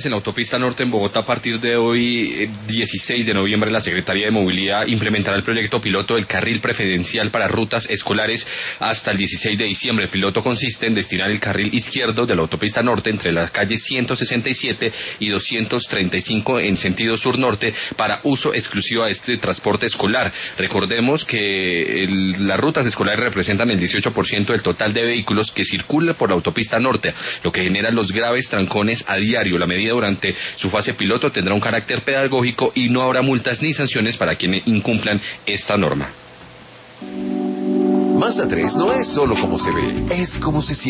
en la autopista norte en Bogotá. A partir de hoy, 16 de noviembre, la Secretaría de Movilidad implementará el proyecto piloto del carril preferencial para rutas escolares hasta el 16 de diciembre. El piloto consiste en destinar el carril izquierdo de la autopista norte entre las calles 167 y 235 en sentido sur-norte para uso exclusivo a este transporte escolar. Recordemos que las rutas escolares representan el 18% del total de vehículos que circulan por la autopista norte, lo que genera los graves trancones a diario. La medida durante su fase piloto tendrá un carácter pedagógico y no habrá multas ni sanciones para quienes incumplan esta norma. Mazda 3 no es solo como se ve, es como se siente.